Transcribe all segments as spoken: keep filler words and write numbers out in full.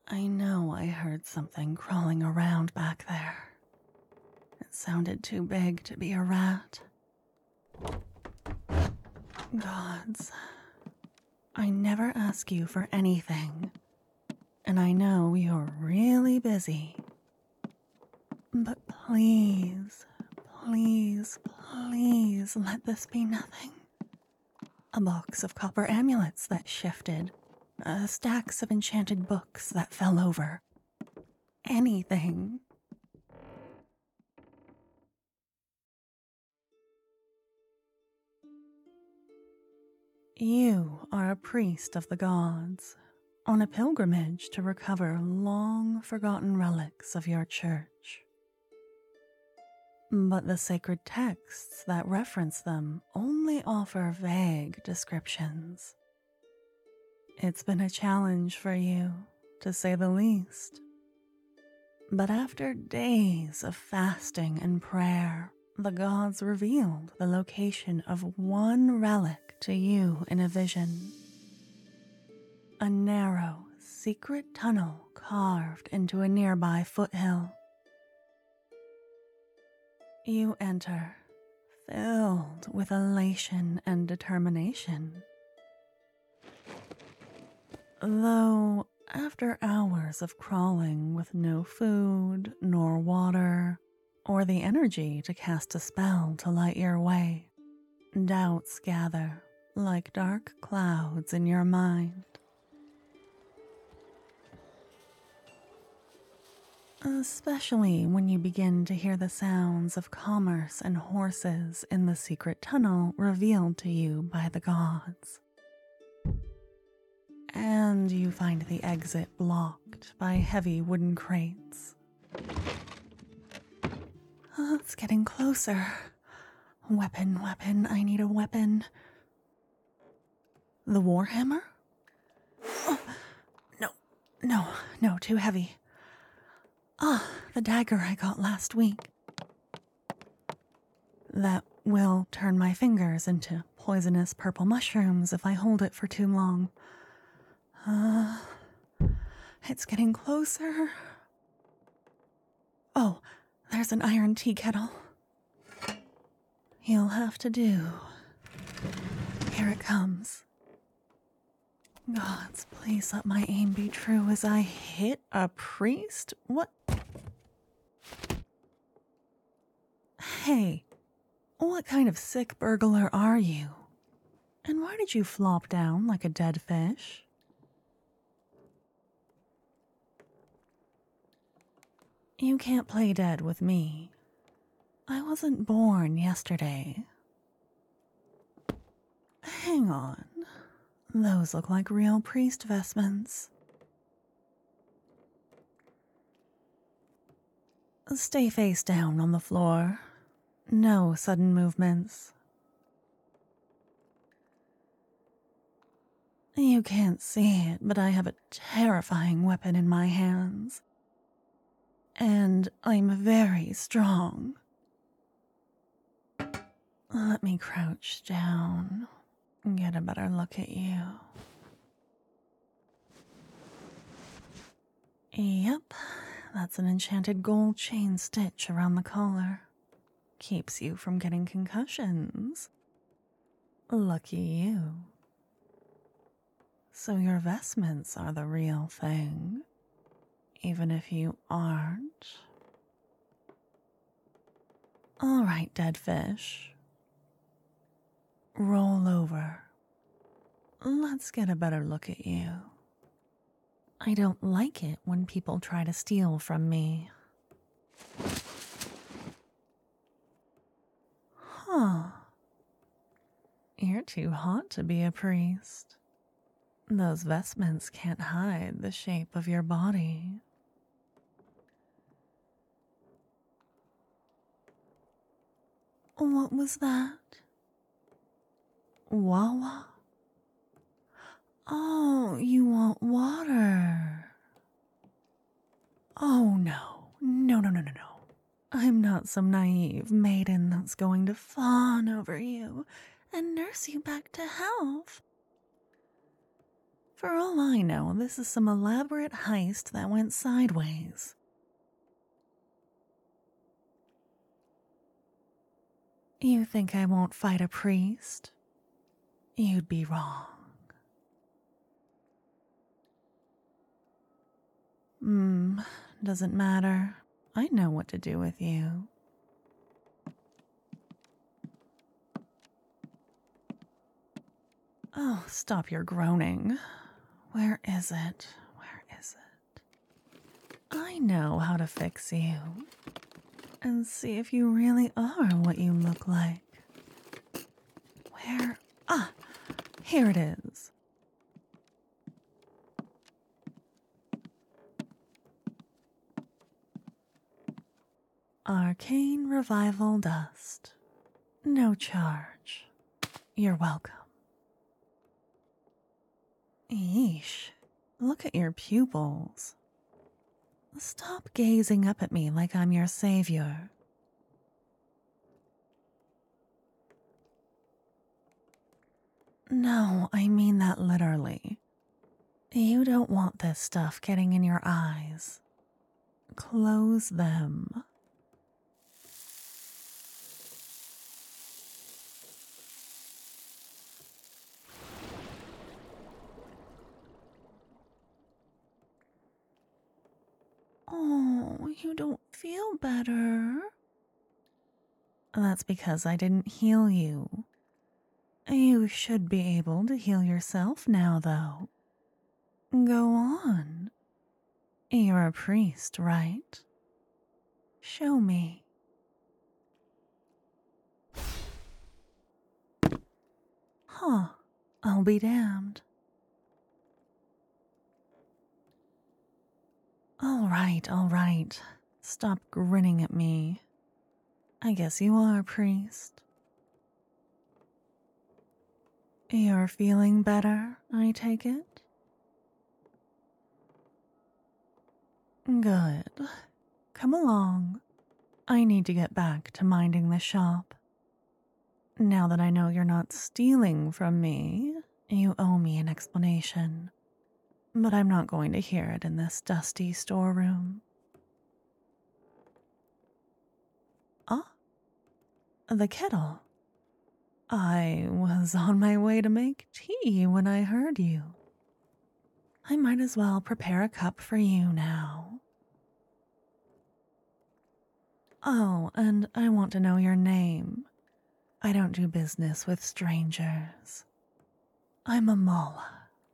I know I heard something crawling around back there. It sounded too big to be a rat. Gods, I never ask you for anything, and I know you're really busy. But please, please, please let this be nothing. A box of copper amulets that shifted, uh, stacks of enchanted books that fell over. Anything. You are a priest of the gods, on a pilgrimage to recover long-forgotten relics of your church. But the sacred texts that reference them only offer vague descriptions. It's been a challenge for you, to say the least. But after days of fasting and prayer, the gods revealed the location of one relic to you in a vision. A narrow, secret tunnel carved into a nearby foothill. You enter, filled with elation and determination. Though, after hours of crawling with no food nor water, or the energy to cast a spell to light your way, doubts gather like dark clouds in your mind. Especially when you begin to hear the sounds of commerce and horses in the secret tunnel revealed to you by the gods. And you find the exit blocked by heavy wooden crates. Oh, it's getting closer. Weapon, weapon, I need a weapon. The warhammer? Oh, no, no, no, too heavy. Ah, the dagger I got last week. That will turn my fingers into poisonous purple mushrooms if I hold it for too long. Uh, it's getting closer. Oh, there's an iron tea kettle. You'll have to do. Here it comes. Gods, please let my aim be true as I hit a priest? What? Hey, what kind of sick burglar are you? And why did you flop down like a dead fish? You can't play dead with me. I wasn't born yesterday. Hang on. Those look like real priest vestments. Stay face down on the floor. No sudden movements. You can't see it, but I have a terrifying weapon in my hands. And I'm very strong. Let me crouch down and get a better look at you. Yep, that's an enchanted gold chain stitch around the collar. Keeps you from getting concussions. Lucky you. So your vestments are the real thing, even if you aren't. All right, dead fish. Roll over. Let's get a better look at you. I don't like it when people try to steal from me. Huh. You're too hot to be a priest. Those vestments can't hide the shape of your body. What was that? Wawa? Oh, you want water. Oh no, no, no, no, no, no. I'm not some naive maiden that's going to fawn over you and nurse you back to health. For all I know, this is some elaborate heist that went sideways. You think I won't fight a priest? You'd be wrong. Hmm, doesn't matter. I know what to do with you. Oh, stop your groaning. Where is it? Where is it? I know how to fix you. And see if you really are what you look like. Where? Ah, here it is. Arcane Revival Dust. No charge. You're welcome. Eesh, look at your pupils. Stop gazing up at me like I'm your savior. No, I mean that literally. You don't want this stuff getting in your eyes. Close them. Oh, you don't feel better. That's because I didn't heal you. You should be able to heal yourself now, though. Go on. You're a priest, right? Show me. Huh. I'll be damned. All right, all right. Stop grinning at me. I guess you are a priest. You're feeling better, I take it? Good. Come along. I need to get back to minding the shop. Now that I know you're not stealing from me, you owe me an explanation. But I'm not going to hear it in this dusty storeroom. Ah, the kettle. I was on my way to make tea when I heard you. I might as well prepare a cup for you now. Oh, and I want to know your name. I don't do business with strangers. I'm Amala.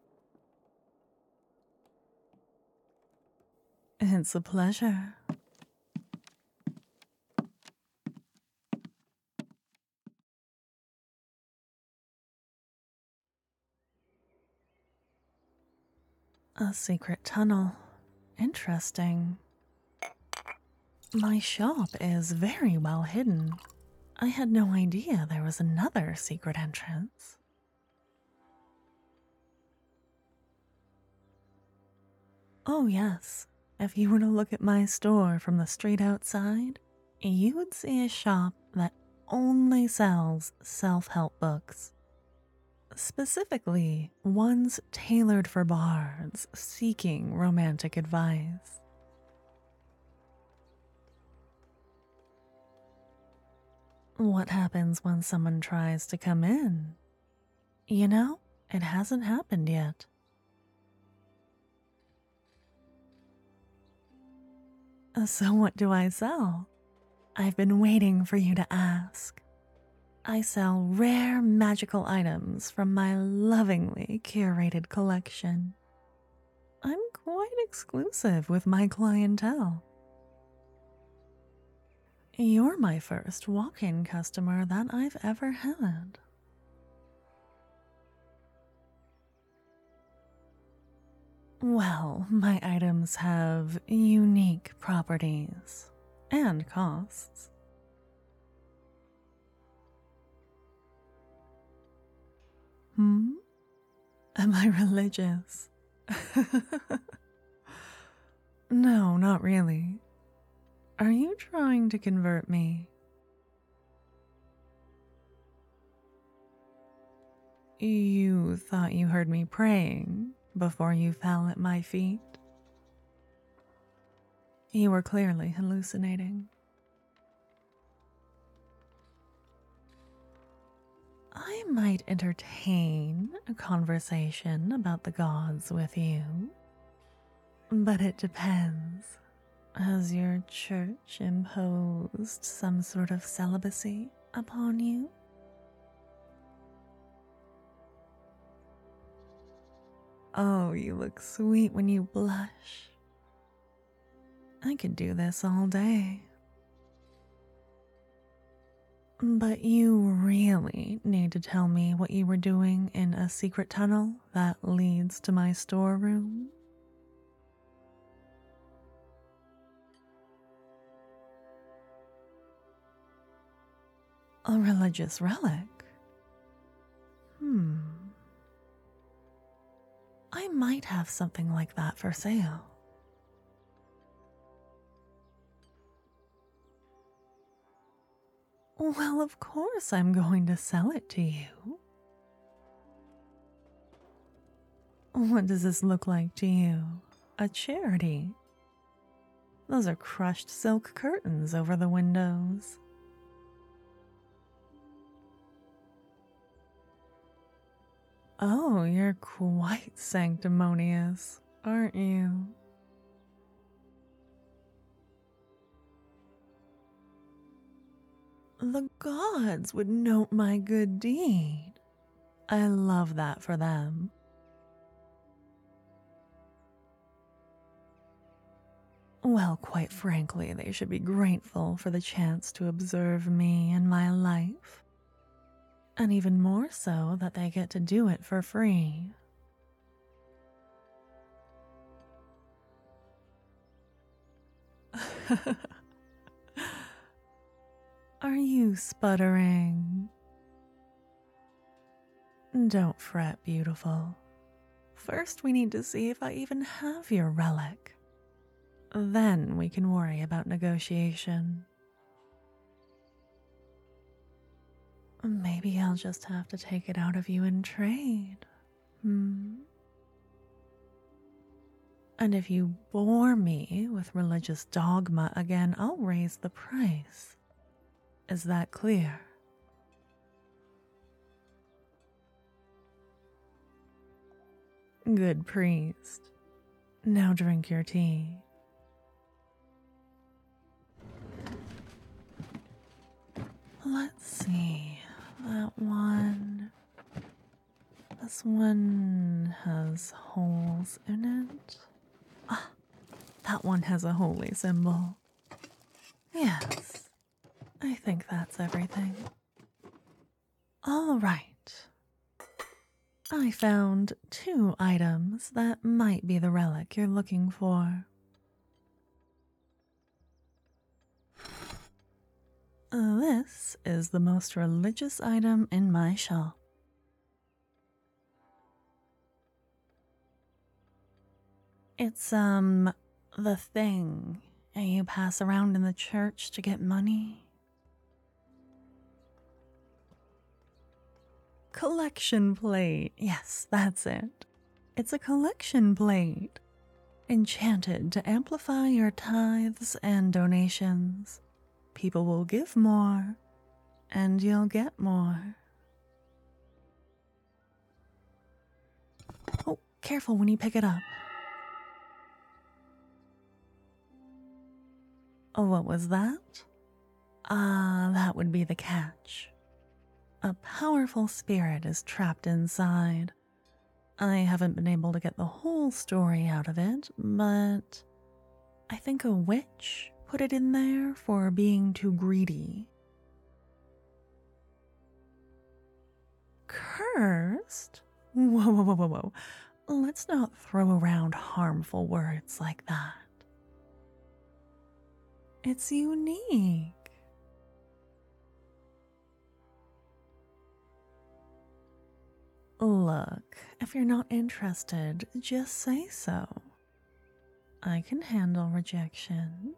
It's a pleasure. A secret tunnel. Interesting. My shop is very well hidden. I had no idea there was another secret entrance. Oh, yes. If you were to look at my store from the street outside, you would see a shop that only sells self-help books. Specifically, ones tailored for bards seeking romantic advice. What happens when someone tries to come in? You know, it hasn't happened yet. So what do I sell? I've been waiting for you to ask. I sell rare magical items from my lovingly curated collection. I'm quite exclusive with my clientele. You're my first walk-in customer that I've ever had. Well, my items have unique properties and costs. Hmm? Am I religious? No, not really. Are you trying to convert me? You thought you heard me praying, before you fell at my feet? You were clearly hallucinating. I might entertain a conversation about the gods with you, but it depends. Has your church imposed some sort of celibacy upon you? Oh, you look sweet when you blush. I could do this all day. But you really need to tell me what you were doing in a secret tunnel that leads to my storeroom. A religious relic? Hmm. I might have something like that for sale. Well, of course I'm going to sell it to you. What does this look like to you? A charity? Those are crushed silk curtains over the windows. Oh, you're quite sanctimonious, aren't you? The gods would note my good deed. I love that for them. Well, quite frankly, they should be grateful for the chance to observe me and my life. And even more so that they get to do it for free. Are you sputtering? Don't fret, beautiful. First, we need to see if I even have your relic. Then we can worry about negotiation. Maybe I'll just have to take it out of you in trade. Hmm? And if you bore me with religious dogma again, I'll raise the price. Is that clear? Good priest. Now drink your tea. Let's see. That one. This one has holes in it. Ah, that one has a holy symbol. Yes, I think that's everything. All right. I found two items that might be the relic you're looking for. This is the most religious item in my shop. It's, um, the thing you pass around in the church to get money. Collection plate. Yes, that's it. It's a collection plate. Enchanted to amplify your tithes and donations. People will give more, and you'll get more. Oh, careful when you pick it up. Oh, what was that? Ah, that would be the catch. A powerful spirit is trapped inside. I haven't been able to get the whole story out of it, but I think a witch put it in there for being too greedy. Cursed? Whoa, whoa, whoa, whoa, whoa. Let's not throw around harmful words like that. It's unique. Look, if you're not interested, just say so. I can handle rejection.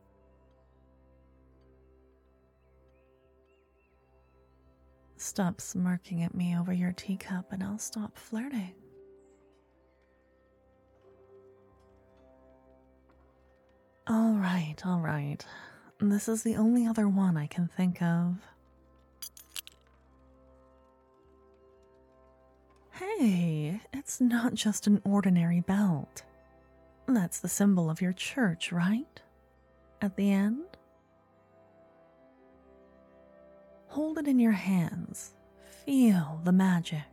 Stop smirking at me over your teacup and I'll stop flirting. right, all right. This is the only other one I can think of. Hey, it's not just an ordinary belt. That's the symbol of your church, right? At the end? Hold it in your hands. Feel the magic.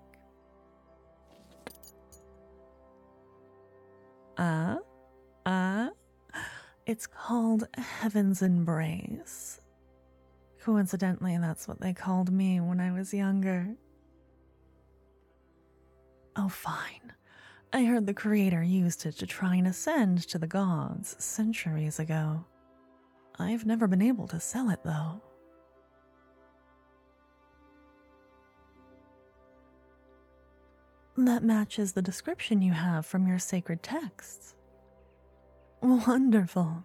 Uh, uh, it's called Heaven's Embrace. Coincidentally, that's what they called me when I was younger. Oh, fine. I heard the creator used it to try and ascend to the gods centuries ago. I've never been able to sell it, though. That matches the description you have from your sacred texts. Wonderful.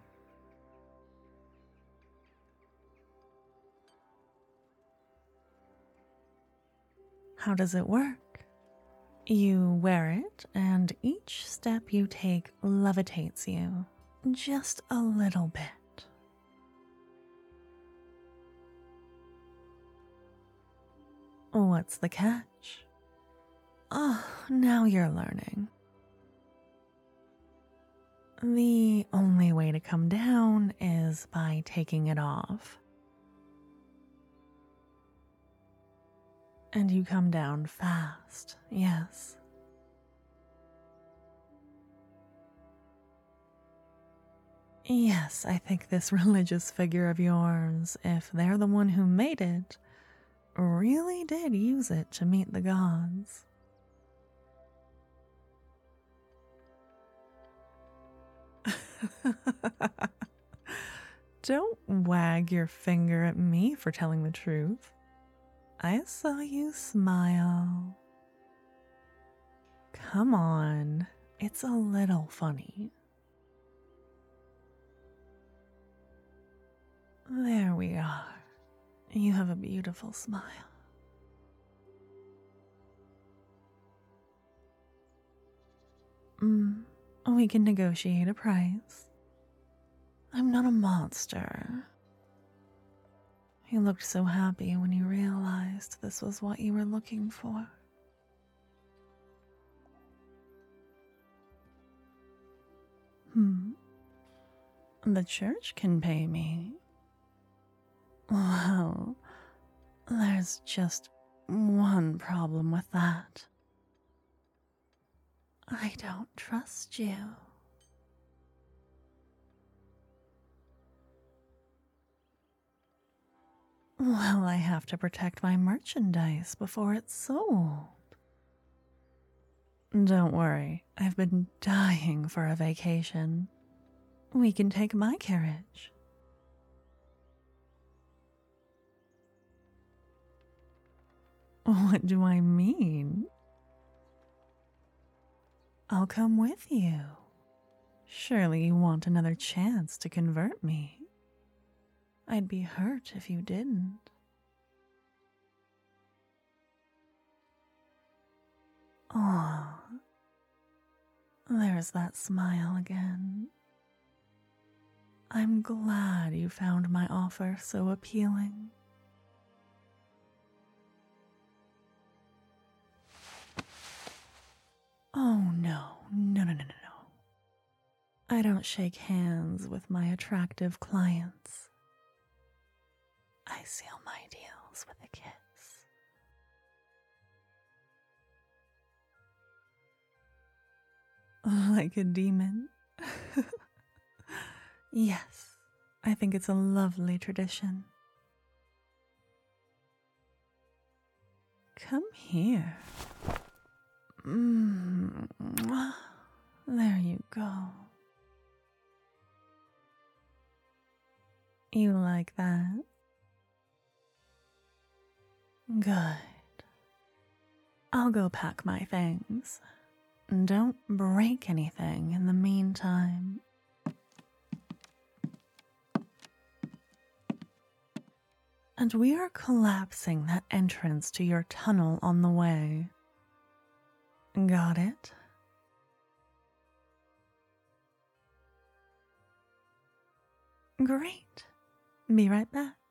How does it work? You wear it, and each step you take levitates you just a little bit. What's the catch? Oh, now you're learning. The only way to come down is by taking it off. And you come down fast, yes. Yes, I think this religious figure of yours, if they're the one who made it, really did use it to meet the gods. Don't wag your finger at me for telling the truth. I saw you smile. Come on, it's a little funny. There we are. You have a beautiful smile. Mm, we can negotiate a price. I'm not a monster. You looked so happy when you realized this was what you were looking for. Hmm. The church can pay me. Well, there's just one problem with that. I don't trust you. Well, I have to protect my merchandise before it's sold. Don't worry, I've been dying for a vacation. We can take my carriage. What do I mean? I'll come with you. Surely you want another chance to convert me. I'd be hurt if you didn't. Aw, there's that smile again. I'm glad you found my offer so appealing. Oh no, no, no, no, no, no. I don't shake hands with my attractive clients. I seal my deals with a kiss. Like a demon? Yes, I think it's a lovely tradition. Come here. Mm, there you go. You like that? Good. I'll go pack my things. Don't break anything in the meantime. And we are collapsing that entrance to your tunnel on the way. Got it? Great. Be right back.